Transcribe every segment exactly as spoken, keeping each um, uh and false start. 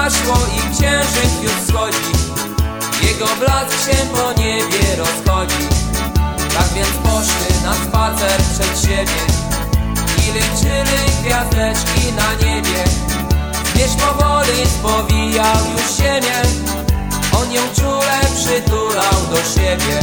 zaszło i księżyc już wschodzi. Jego blask się po niebie rozchodzi. Tak więc poszły na spacer przed siebie i liczyli gwiazdeczki na niebie. Zmierzch powoli spowijał już ziemię, on ją czule przytulał do siebie.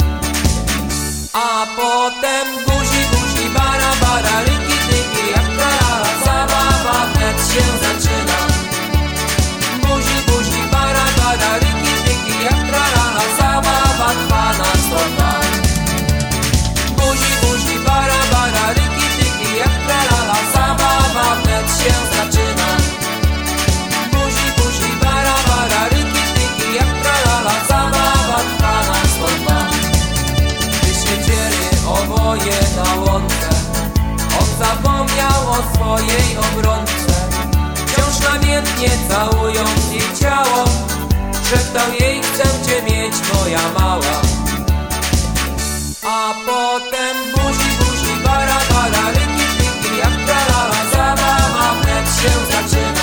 A potem buzi, buzi, bara, bara, ryki, tyki, jak tralala, zabawa wnet się zaczyna. Buzi, buzi, bara, bara, ryki, tyki, jak tralala, zabawa trwa na sto lat. Buzi, buzi, bara, bara, ryki, tyki, jak tralala, zabawa wnet się zaczyna. Buzi, buzi, bara, bara, ryki, tyki, jak tralala, zabawa trwa na sto lat. Siedzieli oboje na łące, on zapomniał o swojej obronce. Wciąż namiętnie całując jej ciało, szeptał jej: chcę cię mieć, moja mała. A potem buzi, buzi, bara, bara, ryki, tyki, jak tralala, zabawa wnet się zaczyna.